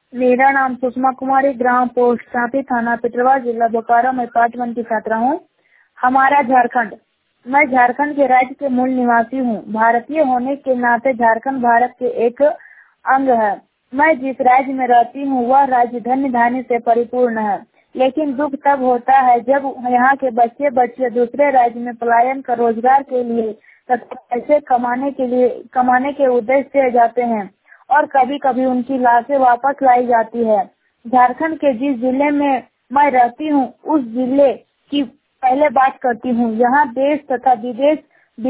मेरा नाम सुषमा कुमारी, ग्राम पोस्ट सांपी, थाना पिटरवा, जिला बोकारो में पार्ट 1 की छात्रा हूँ। हमारा झारखंड। मैं झारखंड के राज्य के मूल निवासी हूँ। भारतीय होने के नाते झारखंड भारत के एक अंग है। मैं जिस राज्य में रहती हूँ वह राज्य धन्य धान्य से परिपूर्ण है, लेकिन दुख तब होता है जब यहाँ के बच्चे बच्चे दूसरे राज्य में पलायन कर रोजगार के लिए तथा पैसे कमाने के उद्देश्य से जाते हैं और कभी कभी उनकी लाशें वापस लाई जाती है। झारखंड के जिस जिले में मैं रहती हूँ उस जिले की पहले बात करती हूँ। यहाँ देश तथा विदेश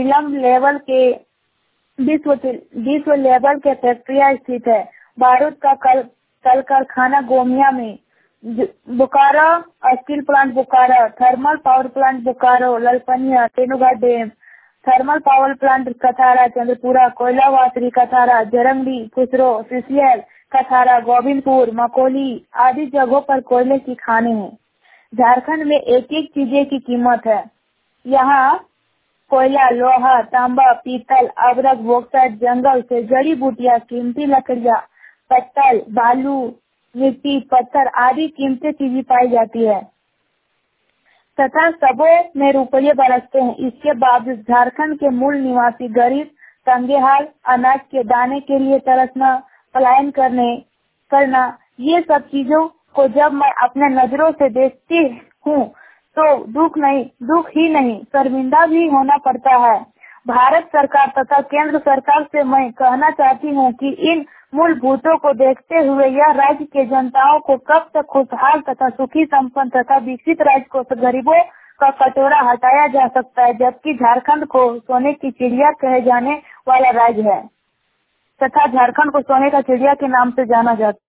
विश्व लेवल के फैक्ट्रिया स्थित है। बारूद का कल कारखाना गोमिया में, Bokaro steel plant Bokaro, thermal power plant Bokaro, Lalpania, Tenuga dam, thermal power plant Kathara, Chandrapura, कोयला वासरी कथारा, जरंगी, खुसरो, सीसीएल कथारा, गोविंदपुर, मकोली आदि जगहों पर कोयले की खाने हैं। झारखंड में एक एक चीजें की कीमत है। यहाँ कोयला, लोहा, तांबा, पीतल, अबरक, बोक्साइट, जंगल से जड़ी बूटियां, कीमती लकड़ियां, पत्तल, बालू, मिट्टी, पत्थर आदि कीमती चीजें पाई जाती है तथा सबों में रुपये बरसते हैं। इसके बावजूद झारखंड के मूल निवासी गरीब, तंगे हाल, अनाज के दाने के लिए तरसना, पलायन करना, ये सब चीजों को जब मैं अपने नजरों से देखती हूँ तो दुख ही नहीं शर्मिंदा भी होना पड़ता है। भारत सरकार तथा केंद्र सरकार से मैं कहना चाहती हूँ कि इन मूलभूतों को देखते हुए यह राज्य के जनताओं को कब तक खुशहाल तथा सुखी संपन्न तथा विकसित राज्य को गरीबों का कटोरा हटाया जा सकता है, जबकि झारखंड को सोने की चिड़िया कहे जाने वाला राज्य है तथा झारखंड को सोने का चिड़िया के नाम से जाना जाता है।